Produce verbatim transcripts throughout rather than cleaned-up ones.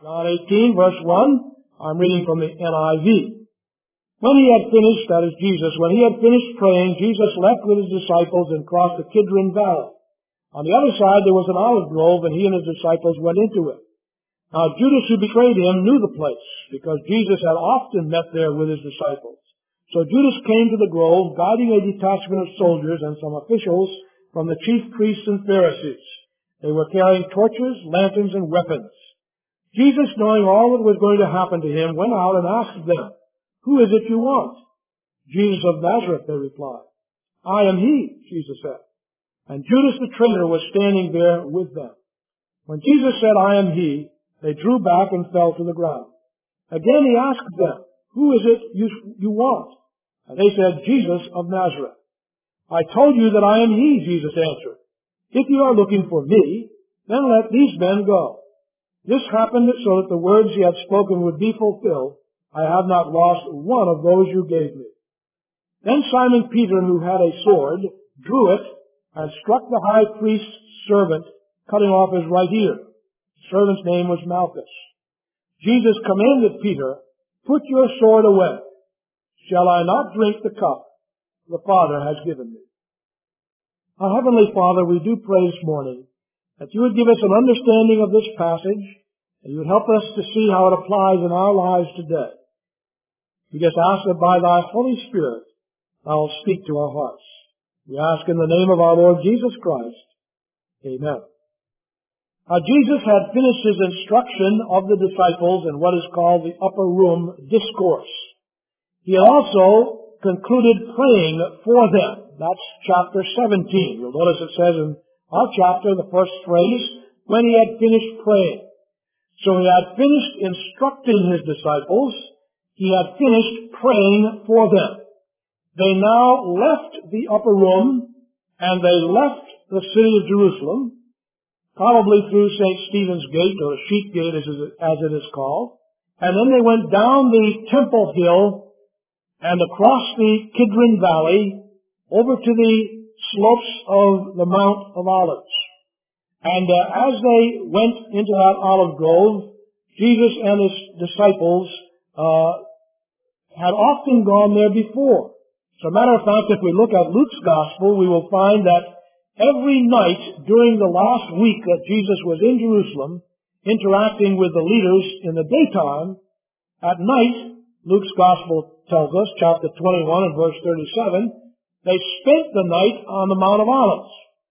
John eighteen, verse one, I'm reading from the N I V. When he had finished, that is Jesus, when he had finished praying, Jesus left with his disciples and crossed the Kidron Valley. On the other side there was an olive grove, and he and his disciples went into it. Now Judas, who betrayed him, knew the place, because Jesus had often met there with his disciples. So Judas came to the grove, guiding a detachment of soldiers and some officials from the chief priests and Pharisees. They were carrying torches, lanterns, and weapons. Jesus, knowing all that was going to happen to him, went out and asked them, "Who is it you want?" "Jesus of Nazareth," they replied. "I am he," Jesus said. And Judas the traitor was standing there with them. When Jesus said, "I am he," they drew back and fell to the ground. Again he asked them, "Who is it you, you want?" And they said, "Jesus of Nazareth." "I told you that I am he," Jesus answered. "If you are looking for me, then let these men go." This happened so that the words he had spoken would be fulfilled, "I have not lost one of those you gave me." Then Simon Peter, who had a sword, drew it and struck the high priest's servant, cutting off his right ear. The servant's name was Malchus. Jesus commanded Peter, "Put your sword away. Shall I not drink the cup the Father has given me?" Our Heavenly Father, we do pray this morning that you would give us an understanding of this passage, and you would help us to see how it applies in our lives today. We just ask that by thy Holy Spirit, thou wilt speak to our hearts. We ask in the name of our Lord Jesus Christ. Amen. Now, Jesus had finished his instruction of the disciples in what is called the Upper Room Discourse. He had also concluded praying for them. That's chapter seventeen. You'll notice it says in our chapter, the first phrase, when he had finished praying. So he had finished instructing his disciples. He had finished praying for them. They now left the upper room, and they left the city of Jerusalem, probably through Saint Stephen's Gate, or the Sheep Gate as it is called, and then they went down the Temple Hill and across the Kidron Valley over to the slopes of the Mount of Olives. And uh, as they went into that olive grove, Jesus and his disciples uh, had often gone there before. As a matter of fact, if we look at Luke's Gospel, we will find that every night during the last week that Jesus was in Jerusalem, interacting with the leaders in the daytime, at night, Luke's Gospel tells us, chapter twenty-one and verse thirty-seven, they spent the night on the Mount of Olives.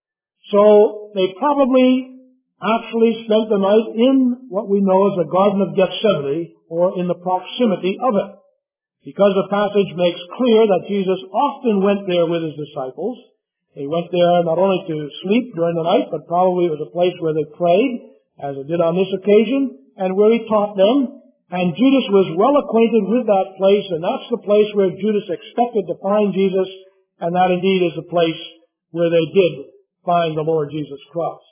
So they probably actually spent the night in what we know as the Garden of Gethsemane, or in the proximity of it. Because the passage makes clear that Jesus often went there with his disciples. He went there not only to sleep during the night, but probably it was a place where they prayed, as it did on this occasion, and where he taught them. And Judas was well acquainted with that place, and that's the place where Judas expected to find Jesus, and that indeed is the place where they did find the Lord Jesus Christ.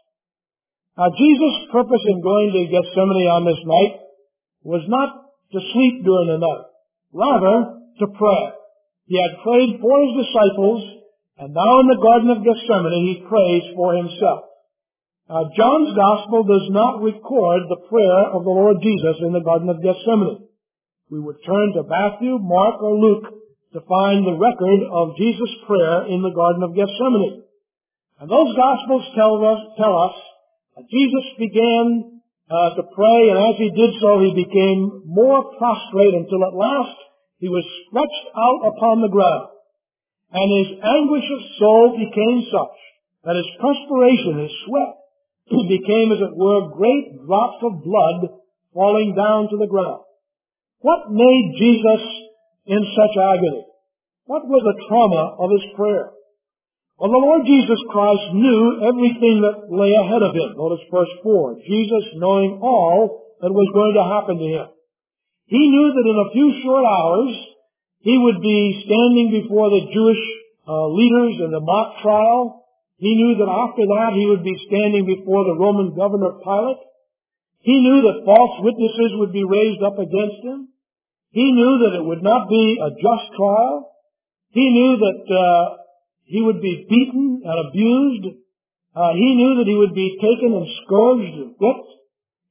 Now, Jesus' purpose in going to Gethsemane on this night was not to sleep during the night, rather to pray. He had prayed for his disciples, and now in the Garden of Gethsemane he prays for himself. Now, John's Gospel does not record the prayer of the Lord Jesus in the Garden of Gethsemane. We would turn to Matthew, Mark, or Luke to find the record of Jesus' prayer in the Garden of Gethsemane. And those Gospels tell us, tell us that Jesus began uh, to pray, and as he did so, he became more prostrate until at last he was stretched out upon the ground. And his anguish of soul became such that his perspiration, his sweat, became, as it were, great drops of blood falling down to the ground. What made Jesus in such agony? What was the trauma of his prayer? Well, the Lord Jesus Christ knew everything that lay ahead of him. Notice verse four. Jesus knowing all that was going to happen to him. He knew that in a few short hours he would be standing before the Jewish uh, leaders in the mock trial. He knew that after that he would be standing before the Roman governor Pilate. He knew that false witnesses would be raised up against him. He knew that it would not be a just trial. He knew that uh, he would be beaten and abused. Uh, he knew that he would be taken and scourged and whipped. He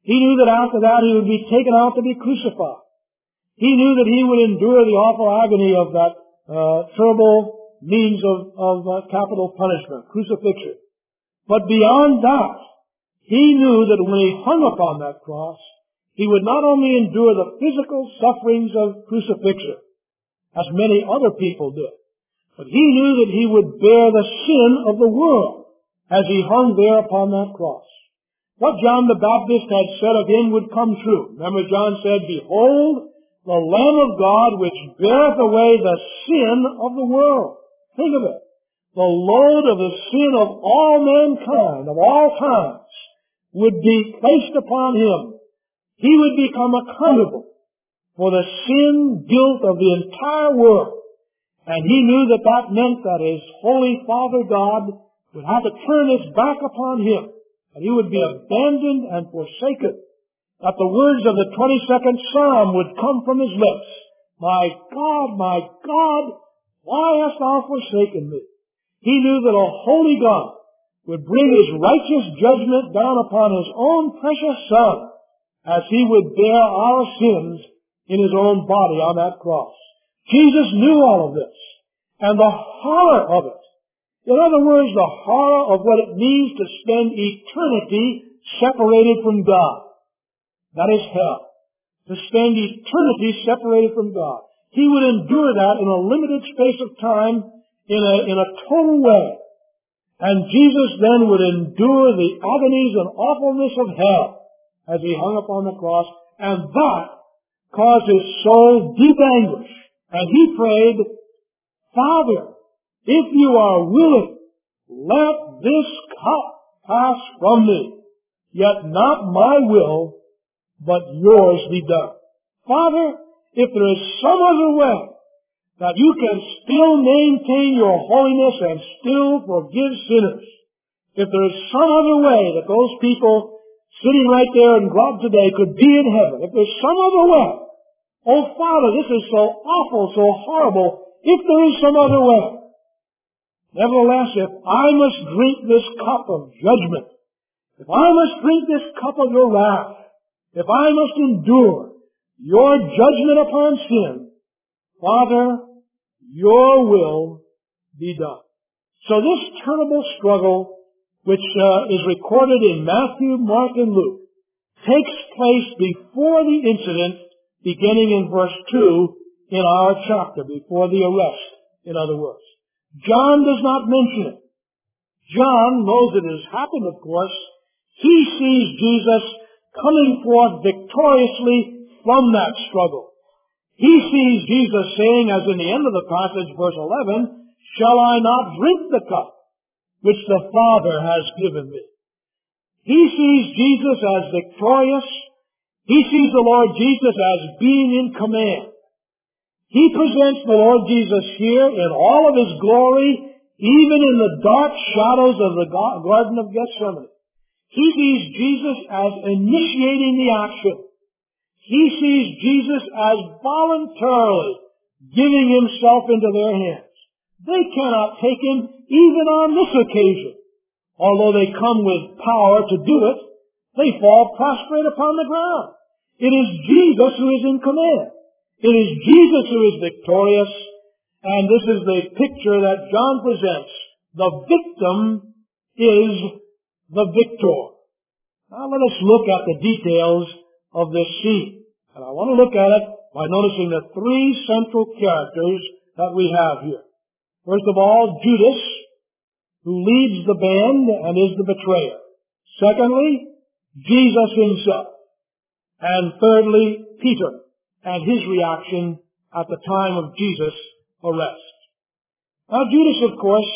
He knew that after that he would be taken out to be crucified. He knew that he would endure the awful agony of that uh, terrible means of, of uh, capital punishment, crucifixion. But beyond that, he knew that when he hung upon that cross, he would not only endure the physical sufferings of crucifixion, as many other people did, but he knew that he would bear the sin of the world as he hung there upon that cross. What John the Baptist had said of him would come true. Remember, John said, "Behold, the Lamb of God which beareth away the sin of the world." Think of it. The load of the sin of all mankind, of all times, would be placed upon him. He would become accountable for the sin, guilt of the entire world. And he knew that that meant that his holy Father God would have to turn his back upon him, that he would be abandoned and forsaken, that the words of the twenty-second Psalm would come from his lips. "My God, my God, why hast thou forsaken me?" He knew that a holy God would bring his righteous judgment down upon his own precious Son as he would bear our sins in his own body on that cross. Jesus knew all of this, and the horror of it. In other words, the horror of what it means to spend eternity separated from God. That is hell. To spend eternity separated from God. He would endure that in a limited space of time, in a, in a total way. And Jesus then would endure the agonies and awfulness of hell as he hung upon the cross, and that caused his soul deep anguish. And he prayed, "Father, if you are willing, let this cup pass from me. Yet not my will, but yours be done." Father, if there is some other way that you can still maintain your holiness and still forgive sinners, if there is some other way that those people sitting right there in God today could be in heaven, if there's some other way, oh Father, this is so awful, so horrible, if there is some other way. Nevertheless, if I must drink this cup of judgment, if I must drink this cup of your wrath, if I must endure your judgment upon sin, Father, your will be done. So this terrible struggle, which uh, is recorded in Matthew, Mark, and Luke, takes place before the incident beginning in verse two in our chapter, before the arrest, in other words. John does not mention it. John knows it has happened, of course. He sees Jesus coming forth victoriously from that struggle. He sees Jesus saying, as in the end of the passage, verse eleven, "Shall I not drink the cup which the Father has given me?" He sees Jesus as victorious. He sees the Lord Jesus as being in command. He presents the Lord Jesus here in all of his glory, even in the dark shadows of the Garden of Gethsemane. He sees Jesus as initiating the action. He sees Jesus as voluntarily giving himself into their hands. They cannot take him even on this occasion. Although they come with power to do it, they fall prostrate upon the ground. It is Jesus who is in command. It is Jesus who is victorious, and this is the picture that John presents. The victim is the victor. Now let us look at the details of this scene. And I want to look at it by noticing the three central characters that we have here. First of all, Judas, who leads the band and is the betrayer. Secondly, Jesus himself. And thirdly, Peter and his reaction at the time of Jesus' arrest. Now Judas, of course,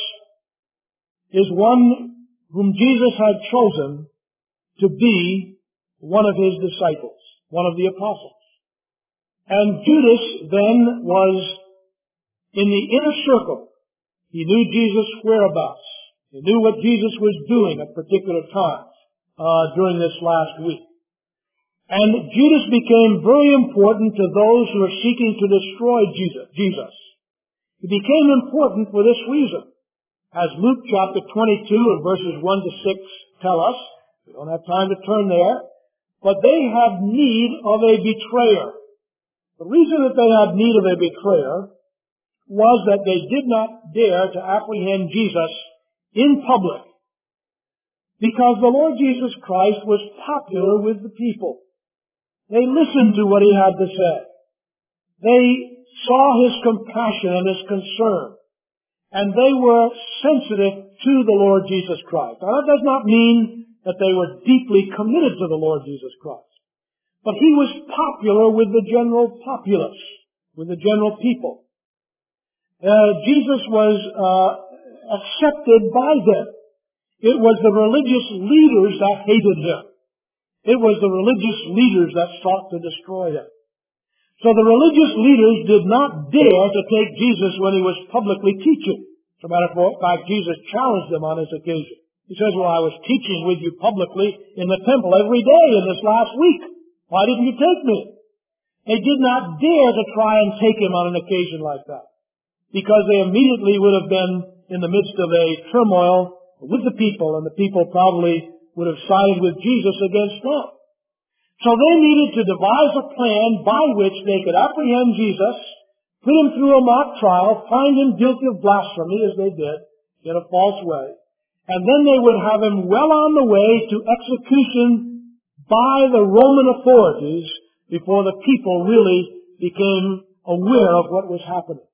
is one whom Jesus had chosen to be one of his disciples, one of the apostles. And Judas then was in the inner circle. He knew Jesus' whereabouts. He knew what Jesus was doing at particular times uh, during this last week. And Judas became very important to those who were seeking to destroy Jesus. He became important for this reason. As Luke chapter twenty-two and verses one to six tell us, we don't have time to turn there, but they had need of a betrayer. The reason that they had need of a betrayer was that they did not dare to apprehend Jesus in public, because the Lord Jesus Christ was popular with the people. They listened to what he had to say. They saw his compassion and his concern, and they were sensitive to the Lord Jesus Christ. Now, that does not mean that they were deeply committed to the Lord Jesus Christ, but he was popular with the general populace, with the general people. Uh, Jesus was uh, accepted by them. It was the religious leaders that hated him. It was the religious leaders that sought to destroy him. So the religious leaders did not dare to take Jesus when he was publicly teaching. As a matter of fact, Jesus challenged them on this occasion. He says, well, I was teaching with you publicly in the temple every day in this last week. Why didn't you take me? They did not dare to try and take him on an occasion like that, because they immediately would have been in the midst of a turmoil with the people, and the people probably would have sided with Jesus against them. So they needed to devise a plan by which they could apprehend Jesus, put him through a mock trial, find him guilty of blasphemy, as they did, in a false way, and then they would have him well on the way to execution by the Roman authorities before the people really became aware of what was happening.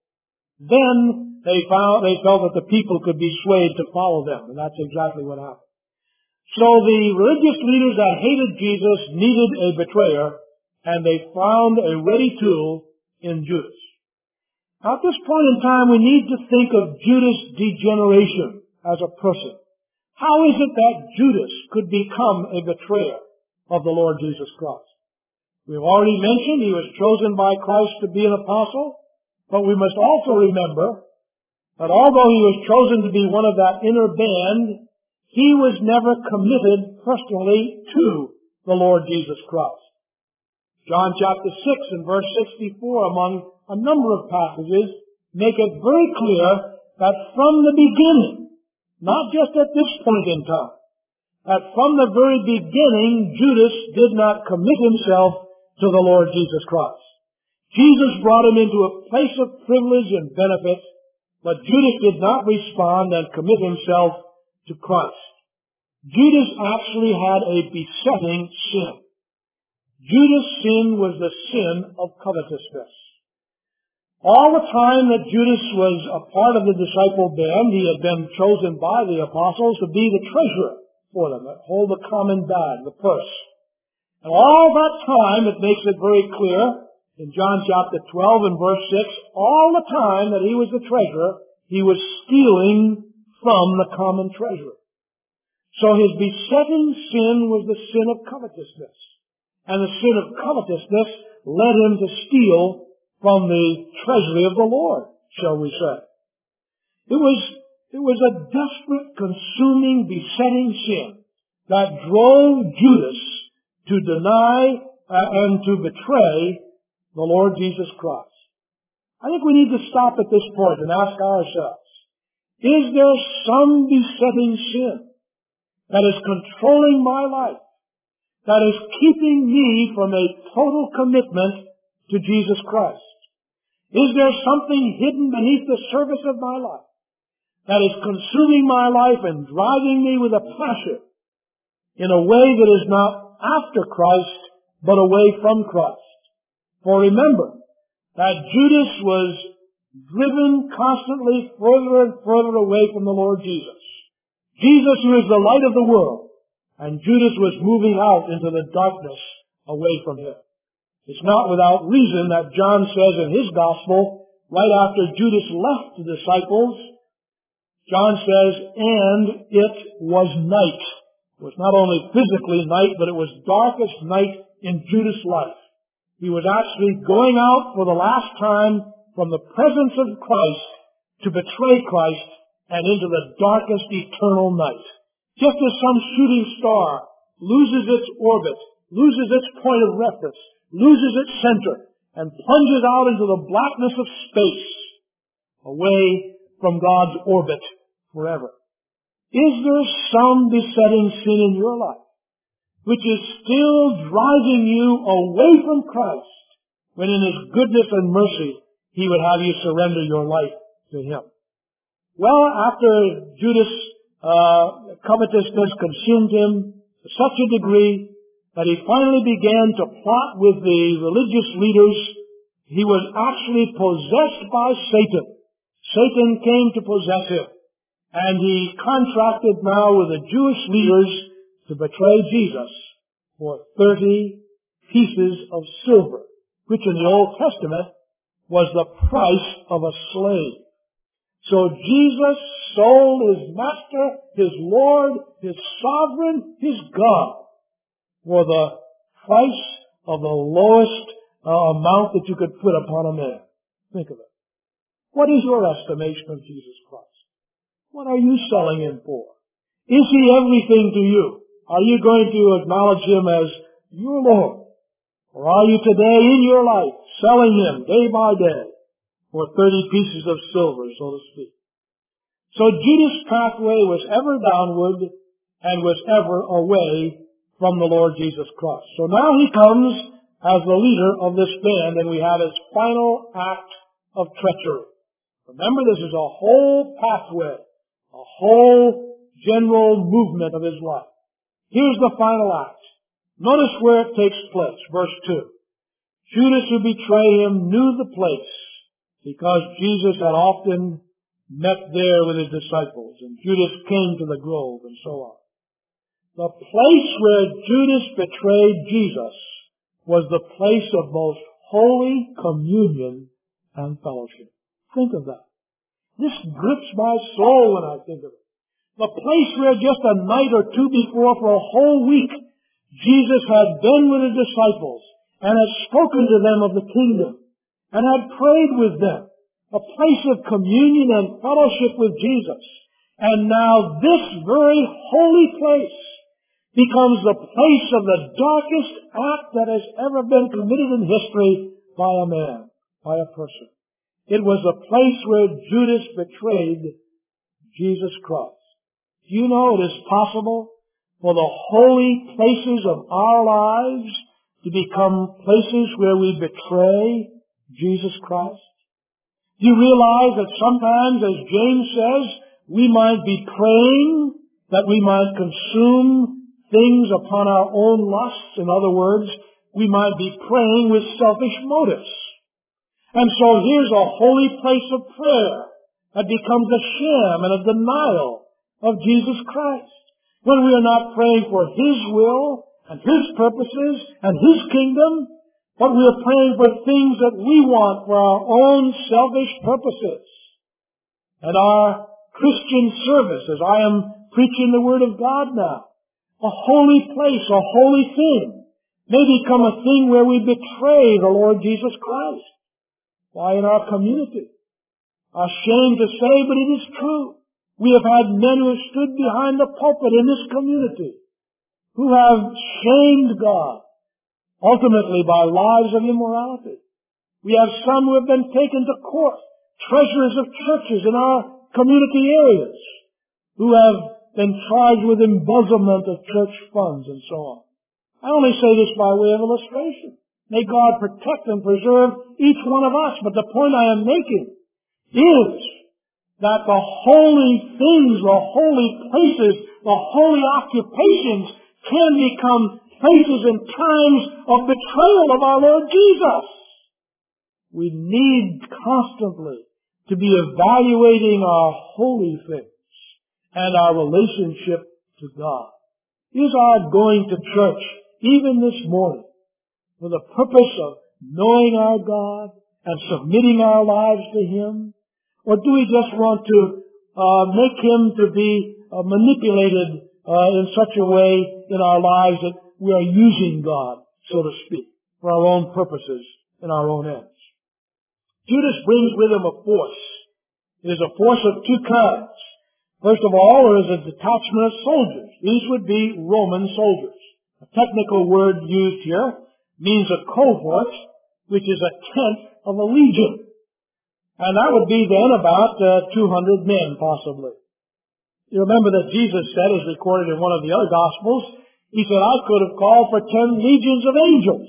Then they found, they felt that the people could be swayed to follow them, and that's exactly what happened. So the religious leaders that hated Jesus needed a betrayer, and they found a ready tool in Judas. Now, at this point in time, we need to think of Judas' degeneration as a person. How is it that Judas could become a betrayer of the Lord Jesus Christ? We've already mentioned he was chosen by Christ to be an apostle, but we must also remember that although he was chosen to be one of that inner band, he was never committed personally to the Lord Jesus Christ. John chapter six and verse sixty-four, among a number of passages, make it very clear that from the beginning, not just at this point in time, that from the very beginning, Judas did not commit himself to the Lord Jesus Christ. Jesus brought him into a place of privilege and benefit, but Judas did not respond and commit himself to Christ. Judas actually had a besetting sin. Judas' sin was the sin of covetousness. All the time that Judas was a part of the disciple band, he had been chosen by the apostles to be the treasurer for them, that hold the common bag, the purse. And all that time, it makes it very clear, in John chapter twelve and verse six, all the time that he was the treasurer, he was stealing from the common treasury. So his besetting sin was the sin of covetousness. And the sin of covetousness led him to steal from the treasury of the Lord, shall we say. It was, it was a desperate, consuming, besetting sin that drove Judas to deny uh, and to betray the Lord Jesus Christ. I think we need to stop at this point and ask ourselves, is there some besetting sin that is controlling my life, that is keeping me from a total commitment to Jesus Christ? Is there something hidden beneath the surface of my life that is consuming my life and driving me with a passion in a way that is not after Christ, but away from Christ? For remember that Judas was driven constantly further and further away from the Lord Jesus. Jesus, who is the light of the world, and Judas was moving out into the darkness away from him. It's not without reason that John says in his gospel, right after Judas left the disciples, John says, and it was night. It was not only physically night, but it was darkest night in Judas' life. He was actually going out for the last time from the presence of Christ to betray Christ and into the darkest eternal night. Just as some shooting star loses its orbit, loses its point of reference, loses its center, and plunges out into the blackness of space, away from God's orbit forever. Is there some besetting sin in your life which is still driving you away from Christ, when in His goodness and mercy He would have you surrender your life to Him. Well, after Judas' uh, covetousness consumed him to such a degree that he finally began to plot with the religious leaders, he was actually possessed by Satan. Satan came to possess him, and he contracted now with the Jewish leaders to betray Jesus for thirty pieces of silver, which in the Old Testament was the price of a slave. So Jesus sold His Master, His Lord, His Sovereign, His God for the price of the lowest uh, amount that you could put upon a man. Think of it. What is your estimation of Jesus Christ? What are you selling Him for? Is He everything to you? Are you going to acknowledge Him as your Lord? Or are you today in your life selling Him day by day for thirty pieces of silver, so to speak? So Judas' pathway was ever downward and was ever away from the Lord Jesus Christ. So now he comes as the leader of this band, and we have his final act of treachery. Remember, this is a whole pathway, a whole general movement of his life. Here's the final act. Notice where it takes place, verse two. Judas, who betrayed him, knew the place, because Jesus had often met there with His disciples, and Judas came to the grove, and so on. The place where Judas betrayed Jesus was the place of most holy communion and fellowship. Think of that. This grips my soul when I think of it. The place where just a night or two before, for a whole week, Jesus had been with His disciples and had spoken to them of the kingdom and had prayed with them. A place of communion and fellowship with Jesus. And now this very holy place becomes the place of the darkest act that has ever been committed in history by a man, by a person. It was the place where Judas betrayed Jesus Christ. Do you know it is possible for the holy places of our lives to become places where we betray Jesus Christ? Do you realize that sometimes, as James says, we might be praying that we might consume things upon our own lusts? In other words, we might be praying with selfish motives. And so here's a holy place of prayer that becomes a sham and a denial of Jesus Christ, when we are not praying for His will and His purposes and His kingdom, but we are praying for things that we want for our own selfish purposes. And our Christian service, as I am preaching the Word of God now, a holy place, a holy thing, may become a thing where we betray the Lord Jesus Christ. Why, in our community, ashamed to say, but it is true, we have had men who have stood behind the pulpit in this community who have shamed God, ultimately by lives of immorality. We have some who have been taken to court, treasurers of churches in our community areas, who have been charged with embezzlement of church funds and so on. I only say this by way of illustration. May God protect and preserve each one of us. But the point I am making is that the holy things, the holy places, the holy occupations can become places and times of betrayal of our Lord Jesus. We need constantly to be evaluating our holy things and our relationship to God. Is our going to church, even this morning, for the purpose of knowing our God and submitting our lives to Him? Or do we just want to uh, make Him to be uh, manipulated uh, in such a way in our lives that we are using God, so to speak, for our own purposes and our own ends? Judas brings with him a force. It is a force of two kinds. First of all, there is a detachment of soldiers. These would be Roman soldiers. A technical word used here means a cohort, which is a tenth of a legion. And that would be then about uh, two hundred men, possibly. You remember that Jesus said, as recorded in one of the other Gospels, He said, I could have called for ten legions of angels.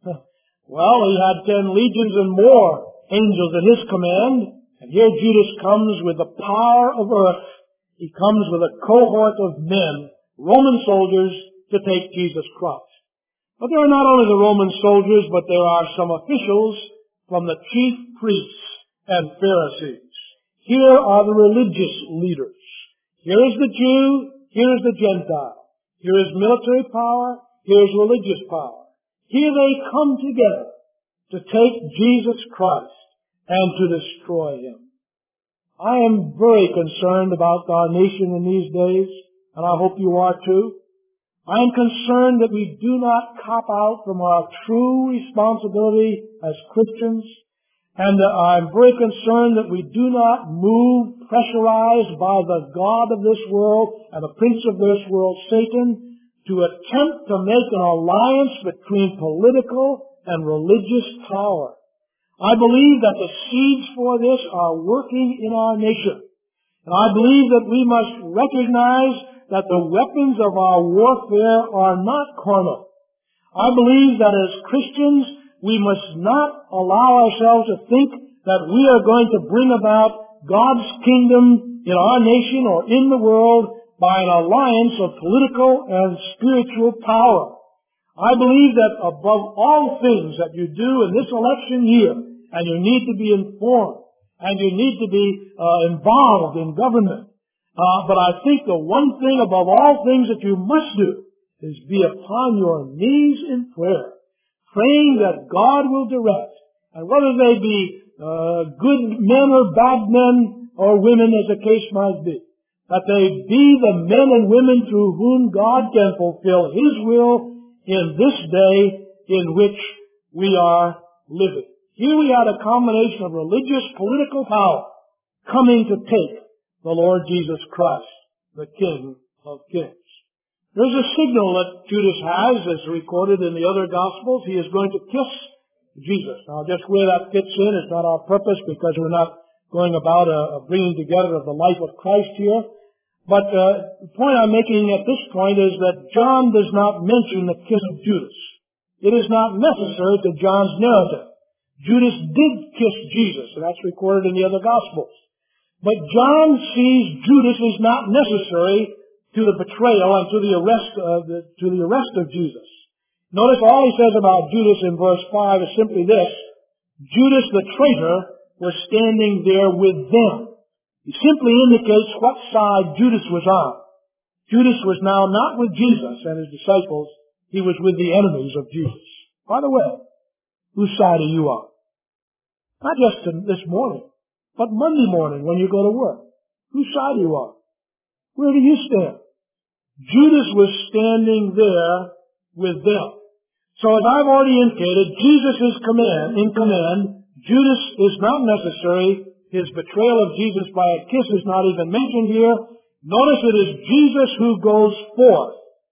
Well, he had ten legions and more angels at his command. And here Judas comes with the power of earth. He comes with a cohort of men, Roman soldiers, to take Jesus Christ. But there are not only the Roman soldiers, but there are some officials from the chief priests and Pharisees. Here are the religious leaders. Here is the Jew, here is the Gentile. Here is military power, here is religious power. Here they come together to take Jesus Christ and to destroy him. I am very concerned about our nation in these days, and I hope you are too. I am concerned that we do not cop out from our true responsibility as Christians, and I'm very concerned that we do not move pressurized by the God of this world and the prince of this world, Satan, to attempt to make an alliance between political and religious power. I believe that the seeds for this are working in our nation. And I believe that we must recognize that the weapons of our warfare are not carnal. I believe that as Christians, we must not allow ourselves to think that we are going to bring about God's kingdom in our nation or in the world by an alliance of political and spiritual power. I believe that above all things that you do in this election year, and you need to be informed, and you need to be uh, involved in government, uh, but I think the one thing above all things that you must do is be upon your knees in prayer, praying that God will direct, and whether they be uh, good men or bad men or women, as the case might be, that they be the men and women through whom God can fulfill His will in this day in which we are living. Here we had a combination of religious, political power coming to take the Lord Jesus Christ, the King of Kings. There's a signal that Judas has, as recorded in the other Gospels. He is going to kiss Jesus. Now, just where that fits in is not our purpose, because we're not going about a, a bringing together of the life of Christ here. But uh, the point I'm making at this point is that John does not mention the kiss of Judas. It is not necessary to John's narrative. Judas did kiss Jesus, and that's recorded in the other Gospels. But John sees Judas is not necessary to the betrayal and to the arrest of the, to the arrest of Jesus. Notice all he says about Judas in verse five is simply this: Judas the traitor was standing there with them. He simply indicates what side Judas was on. Judas was now not with Jesus and his disciples. He was with the enemies of Jesus. By the way, whose side are you on? Not just this morning, but Monday morning when you go to work. Whose side are you on? Where do you stand? Judas was standing there with them. So as I've already indicated, Jesus is command, in command. Judas is not necessary. His betrayal of Jesus by a kiss is not even mentioned here. Notice it is Jesus who goes forth.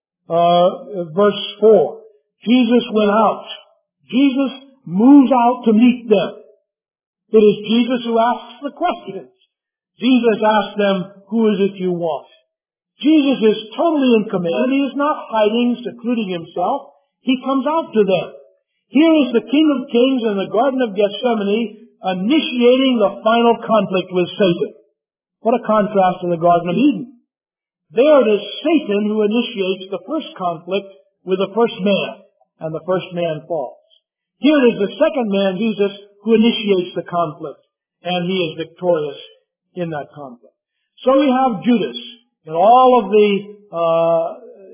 Uh, verse four. Jesus went out. Jesus moves out to meet them. It is Jesus who asks the questions. Jesus asks them, who is it you want? Jesus is totally in command. He is not hiding, secluding himself. He comes out to them. Here is the King of Kings in the Garden of Gethsemane initiating the final conflict with Satan. What a contrast to the Garden of Eden. There it is Satan who initiates the first conflict with the first man, and the first man falls. Here it is the second man, Jesus, who initiates the conflict, and he is victorious in that conflict. So we have Judas in all of the uh,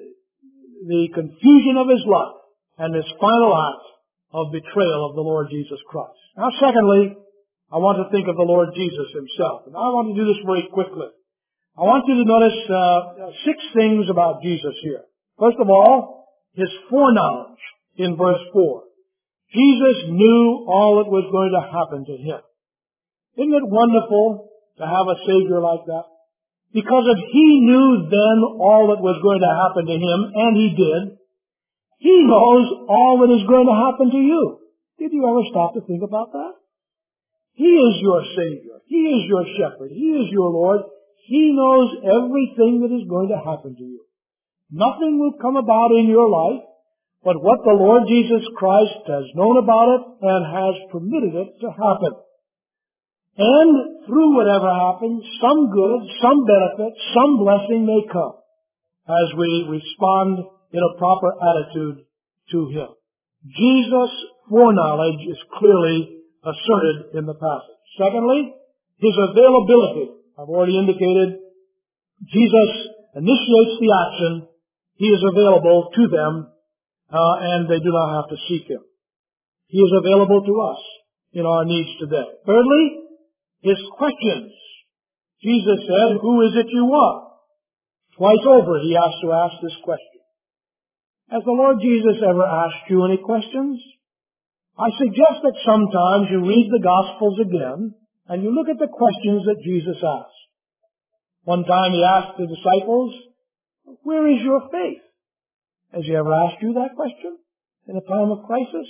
the confusion of his life and his final act of betrayal of the Lord Jesus Christ. Now, secondly, I want to think of the Lord Jesus himself, and I want to do this very quickly. I want you to notice uh, six things about Jesus here. First of all, his foreknowledge in verse four. Jesus knew all that was going to happen to him. Isn't it wonderful to have a Savior like that? Because if he knew then all that was going to happen to him, and he did, he knows all that is going to happen to you. Did you ever stop to think about that? He is your Savior. He is your shepherd. He is your Lord. He knows everything that is going to happen to you. Nothing will come about in your life but what the Lord Jesus Christ has known about it and has permitted it to happen. And through whatever happens, some good, some benefit, some blessing may come as we respond in a proper attitude to Him. Jesus' foreknowledge is clearly asserted in the passage. Secondly, His availability. I've already indicated Jesus initiates the action. He is available to them, uh, and they do not have to seek Him. He is available to us in our needs today. Thirdly, His questions. Jesus said, "Who is it you want?" Twice over He has to ask this question. Has the Lord Jesus ever asked you any questions? I suggest that sometimes you read the Gospels again and you look at the questions that Jesus asked. One time He asked the disciples, "Where is your faith?" Has He ever asked you that question in a time of crisis?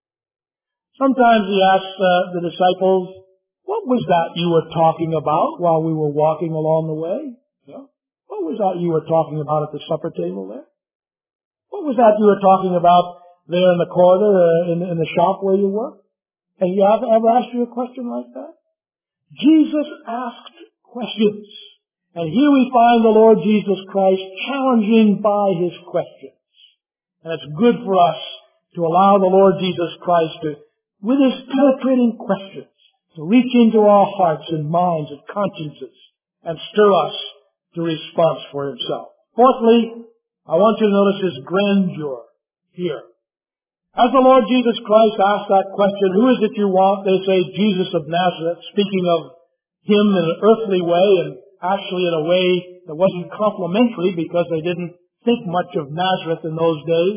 Sometimes He asks uh, the disciples, "What was that you were talking about while we were walking along the way?" Yeah. What was that you were talking about at the supper table there? What was that you were talking about there in the corridor, uh, in, in the shop where you work? Have you ever, ever asked you a question like that? Jesus asked questions. And here we find the Lord Jesus Christ challenging by His questions. And it's good for us to allow the Lord Jesus Christ to, with His penetrating questions, to reach into our hearts and minds and consciences and stir us to response for Himself. Fourthly, I want you to notice His grandeur here. As the Lord Jesus Christ asked that question, "Who is it you want?" They say, "Jesus of Nazareth," speaking of Him in an earthly way and actually in a way that wasn't complimentary because they didn't think much of Nazareth in those days.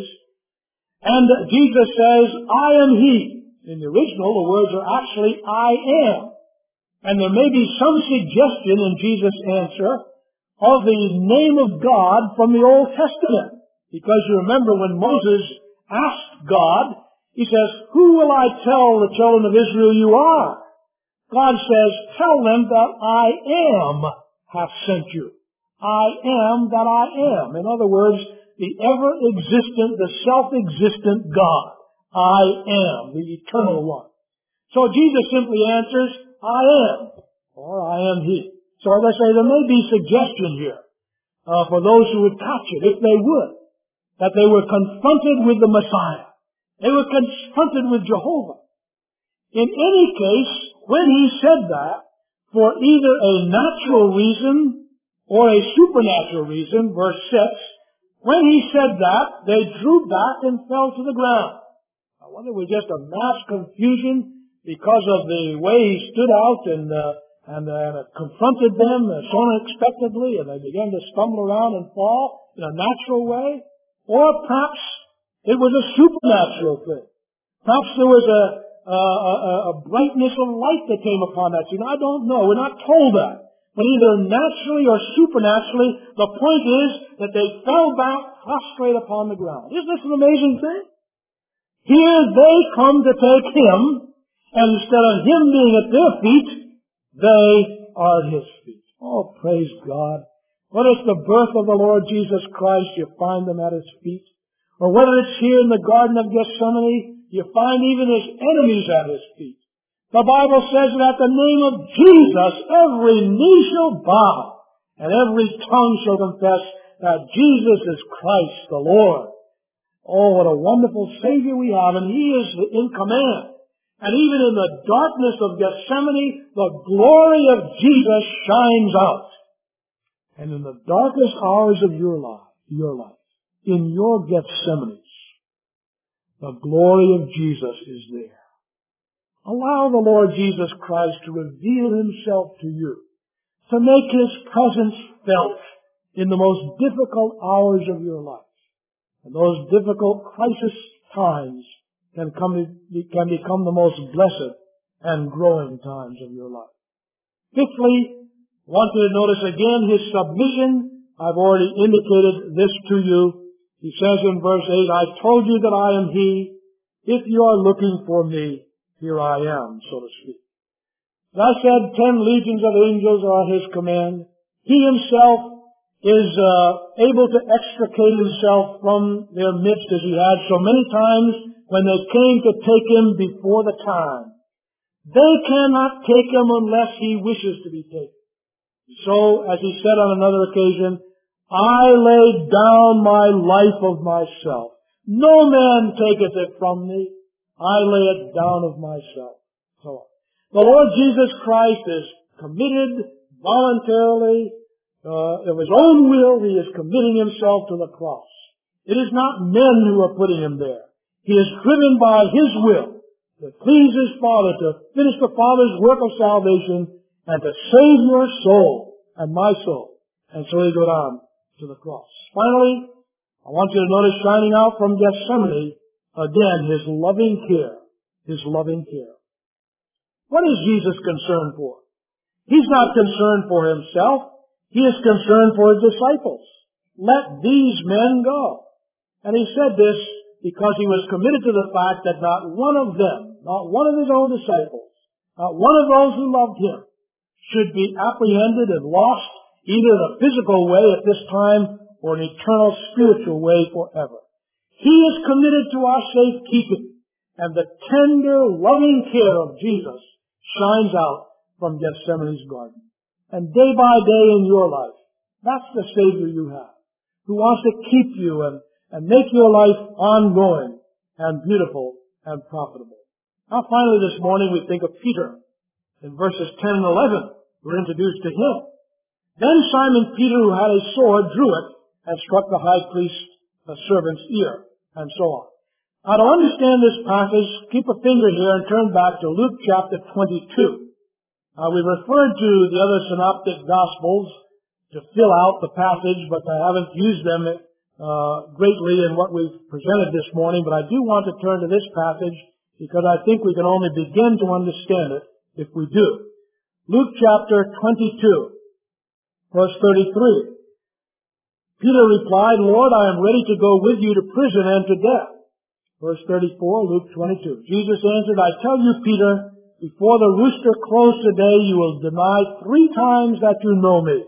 And Jesus says, "I am He." In the original, the words are actually, "I am." And there may be some suggestion in Jesus' answer of the name of God from the Old Testament. Because you remember when Moses asked God, he says, "Who will I tell the children of Israel you are?" God says, "Tell them that I am hath sent you." I am that I am. In other words, the ever-existent, the self-existent God. I am, the eternal one. So Jesus simply answers, "I am," or "I am He." So as I say, there may be suggestion here uh, for those who would catch it, if they would, that they were confronted with the Messiah. They were confronted with Jehovah. In any case, when He said that, for either a natural reason or a supernatural reason, verse six, when He said that, they drew back and fell to the ground. I wonder if it was just a mass confusion because of the way He stood out and uh, and, uh, and it confronted them uh, so unexpectedly, and they began to stumble around and fall in a natural way. Or perhaps it was a supernatural thing. Perhaps there was a, a, a, a brightness of light that came upon that scene. I don't know. We're not told that. But either naturally or supernaturally, the point is that they fell back prostrate upon the ground. Isn't this an amazing thing? Here they come to take Him, and instead of Him being at their feet, they are at His feet. Oh, praise God. Whether it's the birth of the Lord Jesus Christ, you find them at His feet. Or whether it's here in the Garden of Gethsemane, you find even His enemies at His feet. The Bible says that at the name of Jesus, every knee shall bow, and every tongue shall confess that Jesus is Christ the Lord. Oh, what a wonderful Savior we have, and He is in command. And even in the darkness of Gethsemane, the glory of Jesus shines out. And in the darkest hours of your life, your life, in your Gethsemanes, the glory of Jesus is there. Allow the Lord Jesus Christ to reveal Himself to you, to make His presence felt in the most difficult hours of your life. And those difficult crisis times can come, can become the most blessed and growing times of your life. Fifthly, I want you to notice again His submission. I've already indicated this to you. He says in verse eight, "I told you that I am He. If you are looking for me, here I am," so to speak. As I said, ten legions of angels are at His command. He Himself is uh, able to extricate himself from their midst as he had so many times when they came to take him before the time. They cannot take him unless he wishes to be taken. So, as he said on another occasion, I lay down my life of myself. No man taketh it from me. I lay it down of myself. So, the Lord Jesus Christ is committed voluntarily, uh, of his own will, he is committing himself to the cross. It is not men who are putting him there. He is driven by his will to please his Father, to finish the Father's work of salvation, and to save your soul and my soul. And so he goes on to the cross. Finally, I want you to notice shining out from Gethsemane, again, his loving care. His loving care. What is Jesus concerned for? He's not concerned for himself. He is concerned for his disciples. Let these men go. And he said this because he was committed to the fact that not one of them, not one of his own disciples, not one of those who loved him, should be apprehended and lost either in a physical way at this time or an eternal spiritual way forever. He is committed to our safekeeping, and the tender, loving care of Jesus shines out from Gethsemane's garden. And day by day in your life, that's the Savior you have, who wants to keep you and, and make your life ongoing and beautiful and profitable. Now finally this morning we think of Peter. In verses ten and eleven, we're introduced to him. Then Simon Peter, who had a sword, drew it and struck the high priest's the servant's ear, and so on. Now to understand this passage, keep a finger here and turn back to Luke chapter twenty-two. Uh, we referred to the other synoptic gospels to fill out the passage, but I haven't used them uh, greatly in what we've presented this morning. But I do want to turn to this passage because I think we can only begin to understand it if we do. Luke chapter twenty-two, verse thirty-three. Peter replied, Lord, I am ready to go with you to prison and to death. Verse thirty-four, Luke twenty-two. Jesus answered, I tell you, Peter, before the rooster crows today, you will deny three times that you know me.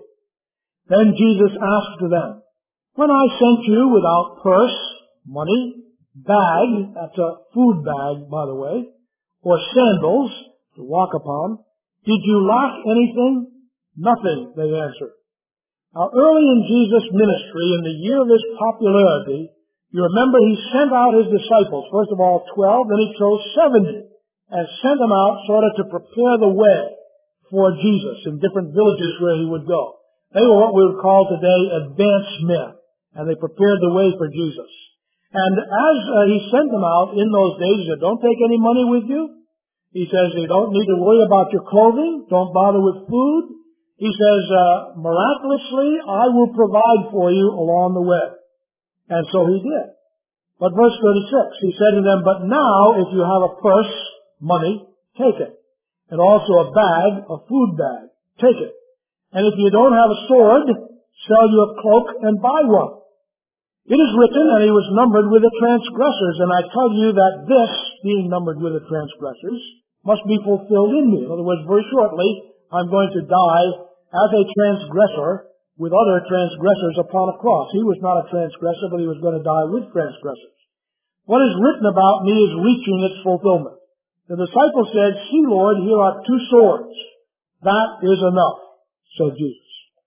Then Jesus asked them, when I sent you without purse, money, bag, that's a food bag, by the way, or sandals to walk upon, did you lack anything? Nothing, they answered. Now, early in Jesus' ministry, in the year of his popularity, you remember he sent out his disciples, first of all twelve, then he chose seventy, and sent them out sort of to prepare the way for Jesus in different villages where he would go. They were what we would call today advanced men, and they prepared the way for Jesus. And as uh, he sent them out in those days, he said, don't take any money with you. He says, you don't need to worry about your clothing. Don't bother with food. He says, uh, miraculously, I will provide for you along the way. And so he did. But verse thirty-six, he said to them, but now if you have a purse, money, take it. And also a bag, a food bag, take it. And if you don't have a sword, sell you a cloak and buy one. It is written, and he was numbered with the transgressors. And I tell you that this, being numbered with the transgressors, must be fulfilled in me. In other words, very shortly, I'm going to die as a transgressor with other transgressors upon a cross. He was not a transgressor, but he was going to die with transgressors. What is written about me is reaching its fulfillment. The disciple said, see, Lord, here are two swords. That is enough, said Jesus.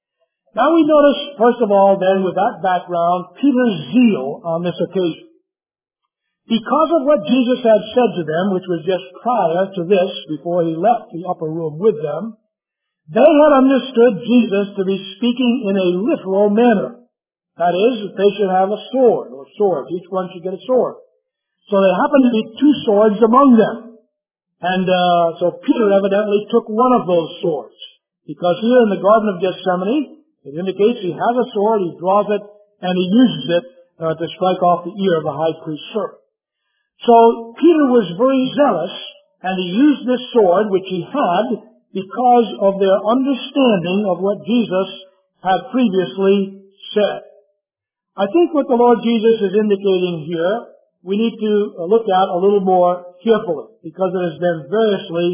Now we notice, first of all, then, with that background, Peter's zeal on this occasion. Because of what Jesus had said to them, which was just prior to this, before he left the upper room with them, they had understood Jesus to be speaking in a literal manner. That is, that they should have a sword, or swords. Each one should get a sword. So there happened to be two swords among them. And uh, so Peter evidently took one of those swords. Because here in the Garden of Gethsemane, it indicates he has a sword, he draws it, and he uses it uh, to strike off the ear of the high priest's servant. So Peter was very zealous, and he used this sword, which he had, because of their understanding of what Jesus had previously said. I think what the Lord Jesus is indicating here, we need to look at a little more carefully, because it has been variously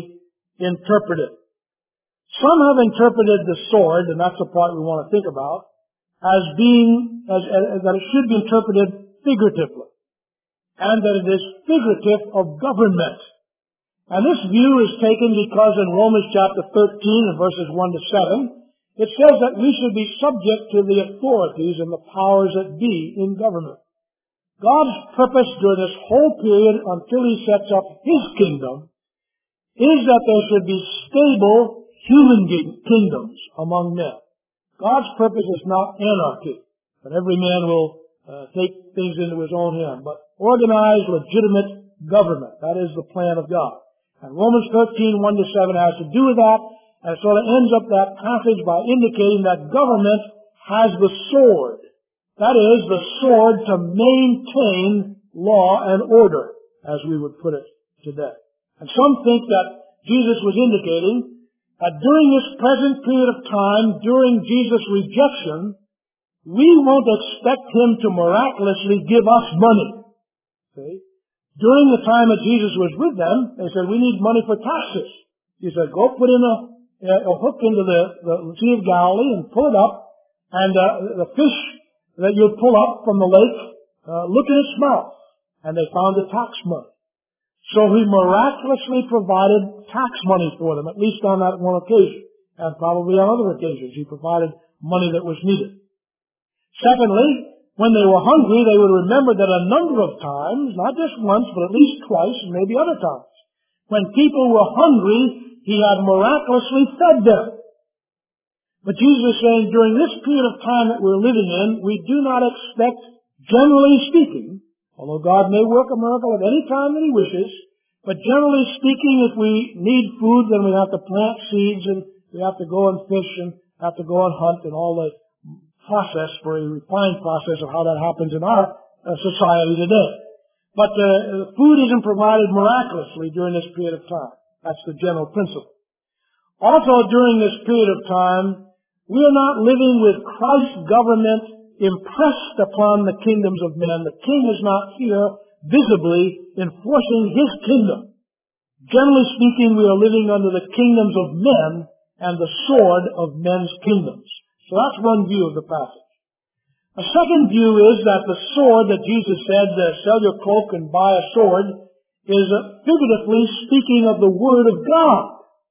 interpreted. Some have interpreted the sword, and that's the part we want to think about, as being, as, as, that it should be interpreted figuratively, and that it is figurative of government. And this view is taken because in Romans chapter thirteen and verses one to seven, it says that we should be subject to the authorities and the powers that be in government. God's purpose during this whole period until He sets up His kingdom is that there should be stable human kingdoms among men. God's purpose is not anarchy, that every man will uh, take things into his own hand, but organized, legitimate government. That is the plan of God. And Romans thirteen, one to seven has to do with that, and so it ends up that passage by indicating that government has the sword. That is, the sword to maintain law and order, as we would put it today. And some think that Jesus was indicating that during this present period of time, during Jesus' rejection, we won't expect Him to miraculously give us money. See? During the time that Jesus was with them, they said, we need money for taxes. He said, go put in a, a hook into the, the Sea of Galilee and pull it up, and uh, the fish that you pull up from the lake, uh, look in its mouth. And they found the tax money. So He miraculously provided tax money for them, at least on that one occasion, and probably on other occasions. He provided money that was needed. Secondly, when they were hungry, they would remember that a number of times, not just once, but at least twice, and maybe other times, when people were hungry, He had miraculously fed them. But Jesus is saying, during this period of time that we're living in, we do not expect, generally speaking, although God may work a miracle at any time that He wishes, but generally speaking, if we need food, then we have to plant seeds, and we have to go and fish, and have to go and hunt, and all the process, very refined process of how that happens in our uh, society today. But uh, food isn't provided miraculously during this period of time. That's the general principle. Also, during this period of time, we are not living with Christ's government impressed upon the kingdoms of men. The king is not here visibly enforcing His kingdom. Generally speaking, we are living under the kingdoms of men and the sword of men's kingdoms. So that's one view of the passage. A second view is that the sword that Jesus said, uh, sell your cloak and buy a sword, is uh, figuratively speaking of the Word of God.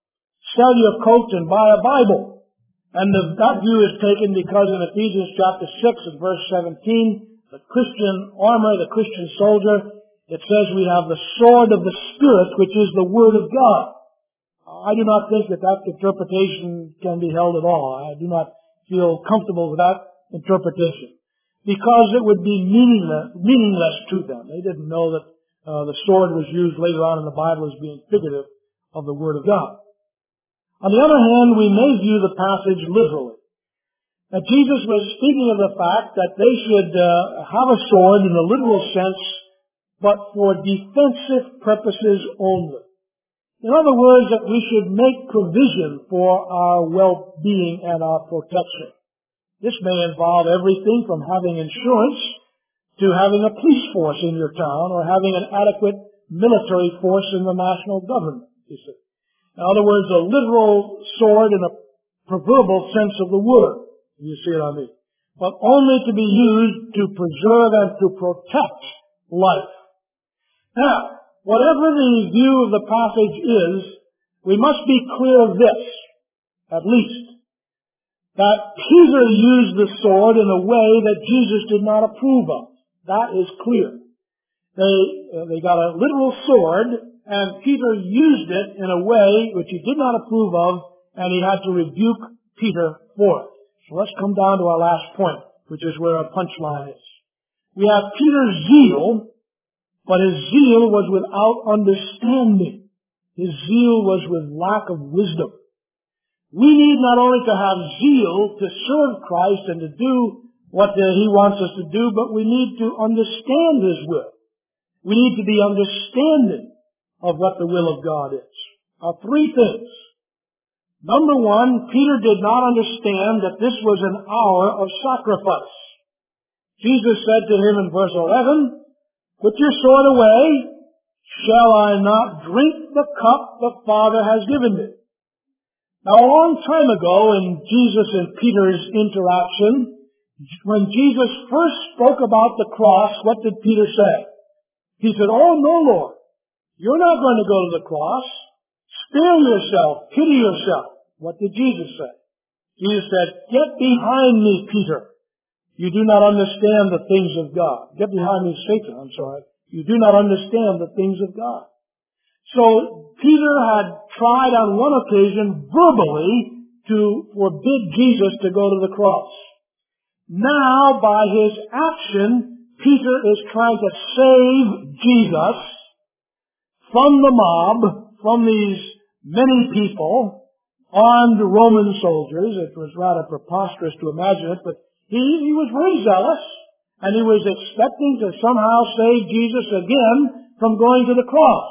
Sell your coat and buy a Bible. And the, that view is taken because in Ephesians chapter six and verse seventeen, the Christian armor, the Christian soldier, it says we have the sword of the Spirit, which is the Word of God. I do not think that that interpretation can be held at all. I do not feel comfortable with that interpretation, because it would be meaningless, meaningless to them. They didn't know that uh, the sword was used later on in the Bible as being figurative of the Word of God. On the other hand, we may view the passage literally. That Jesus was speaking of the fact that they should uh, have a sword in the literal sense, but for defensive purposes only. In other words, that we should make provision for our well-being and our protection. This may involve everything from having insurance to having a police force in your town or having an adequate military force in the national government, you see. In other words, a literal sword in a proverbial sense of the word, you see what I mean, but only to be used to preserve and to protect life. Now, whatever the view of the passage is, we must be clear of this, at least, that Peter used the sword in a way that Jesus did not approve of. That is clear. They, uh, they got a literal sword, and Peter used it in a way which he did not approve of, and he had to rebuke Peter for it. So let's come down to our last point, which is where our punchline is. We have Peter's zeal, but his zeal was without understanding. His zeal was with lack of wisdom. We need not only to have zeal to serve Christ and to do what uh, He wants us to do, but we need to understand His will. We need to be understanding of what the will of God is. Now, three things. Number one, Peter did not understand that this was an hour of sacrifice. Jesus said to him in verse eleven, "Put your sword away. Shall I not drink the cup the Father has given me?" Now, a long time ago in Jesus and Peter's interaction, When Jesus first spoke about the cross, what did Peter say? He said, "Oh no, Lord, you're not going to go to the cross. Spare yourself, pity yourself." What did Jesus say? Jesus said, "Get behind me, Peter. You do not understand the things of God." Get behind me, Satan, I'm sorry. You do not understand the things of God. So Peter had tried on one occasion verbally to forbid Jesus to go to the cross. Now, by his action, Peter is trying to save Jesus from the mob, from these many people, armed Roman soldiers. It was rather preposterous to imagine it, but he, he was very zealous, and he was expecting to somehow save Jesus again from going to the cross.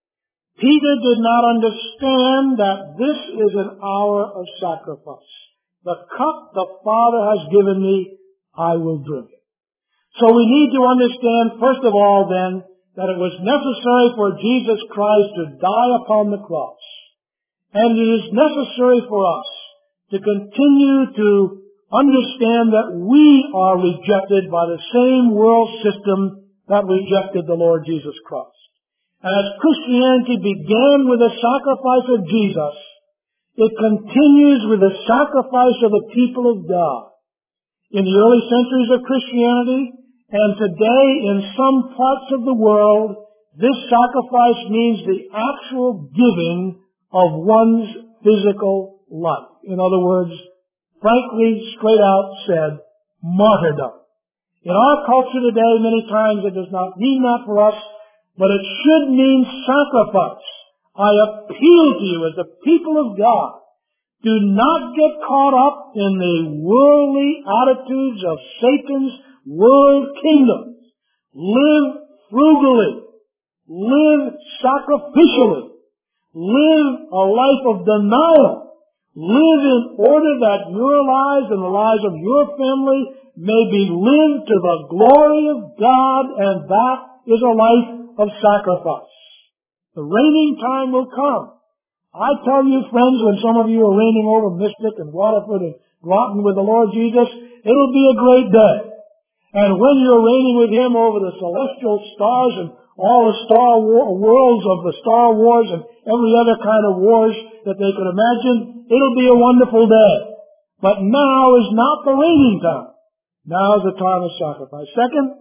Peter did not understand that this is an hour of sacrifice. The cup the Father has given me, I will drink it. So we need to understand, first of all, then, that it was necessary for Jesus Christ to die upon the cross. And it is necessary for us to continue to understand that we are rejected by the same world system that rejected the Lord Jesus Christ. And as Christianity began with the sacrifice of Jesus, it continues with the sacrifice of the people of God. In the early centuries of Christianity, and today in some parts of the world, this sacrifice means the actual giving of one's physical life. In other words, frankly, straight out said, martyrdom. In our culture today, many times it does not mean that for us, but it should mean sacrifice. I appeal to you as the people of God, do not get caught up in the worldly attitudes of Satan's world kingdom. Live frugally. Live sacrificially. Live a life of denial. Live in order that your lives and the lives of your family may be lived to the glory of God, and that is a life of sacrifice. The reigning time will come. I tell you, friends, when some of you are reigning over Mystic and Waterford and Groton with the Lord Jesus, it'll be a great day. And when you're reigning with Him over the celestial stars and all the star war, worlds of the Star Wars and every other kind of wars that they could imagine, it'll be a wonderful day. But now is not the reigning time. Now is the time of sacrifice. Second,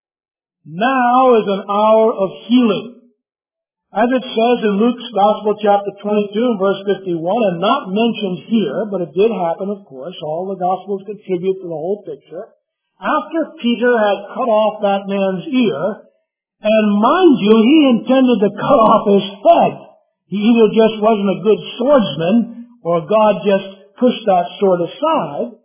now is an hour of healing. As it says in Luke's Gospel, chapter twenty-two, and verse fifty-one, and not mentioned here, but it did happen, of course. All the Gospels contribute to the whole picture. After Peter had cut off that man's ear, and mind you, he intended to cut off his head. He either just wasn't a good swordsman, or God just pushed that sword aside.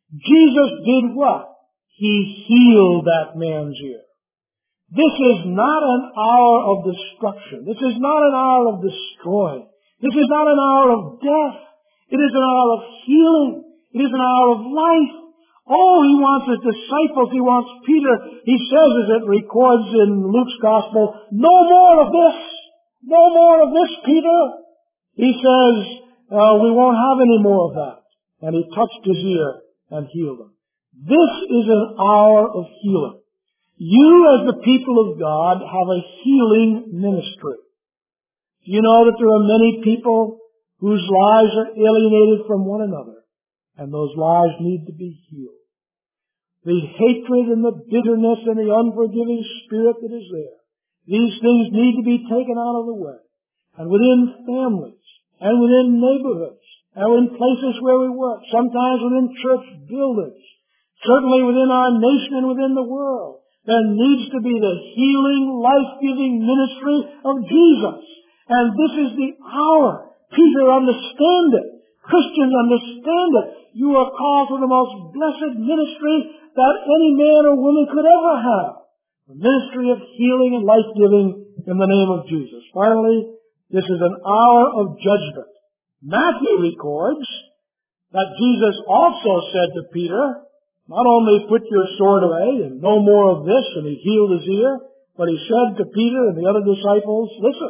Jesus did what? He healed that man's ear. This is not an hour of destruction. This is not an hour of destroying. This is not an hour of death. It is an hour of healing. It is an hour of life. Oh, he wants his disciples. He wants Peter. He says, as it records in Luke's Gospel, no more of this. No more of this, Peter. He says, uh, we won't have any more of that. And he touched his ear and healed him. This is an hour of healing. You, as the people of God, have a healing ministry. You know that there are many people whose lives are alienated from one another, and those lives need to be healed. The hatred and the bitterness and the unforgiving spirit that is there, these things need to be taken out of the way. And within families, and within neighborhoods, and in places where we work, sometimes within church buildings, certainly within our nation and within the world, there needs to be the healing, life-giving ministry of Jesus. And this is the hour. Peter understand it. Christians understand it. You are called to the most blessed ministry that any man or woman could ever have. The ministry of healing and life-giving in the name of Jesus. Finally, this is an hour of judgment. Matthew records that Jesus also said to Peter, not only put your sword away and no more of this, and he healed his ear, but he said to Peter and the other disciples, listen,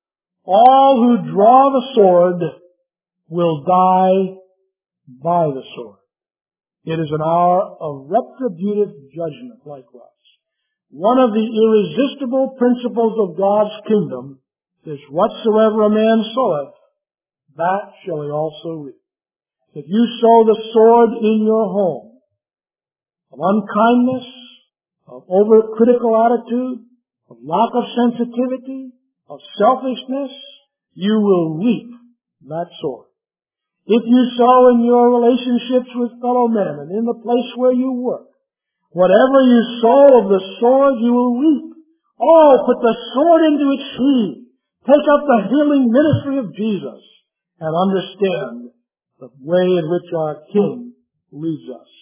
all who draw the sword will die by the sword. It is an hour of retributive judgment likewise. One of the irresistible principles of God's kingdom is whatsoever a man soweth, that shall he also reap. If you sow the sword in your home of unkindness, of overcritical attitude, of lack of sensitivity, of selfishness, you will reap that sword. If you sow in your relationships with fellow men and in the place where you work, whatever you sow of the sword you will reap. Oh, put the sword into its sheath. Take up the healing ministry of Jesus and understand the way in which our King leads us.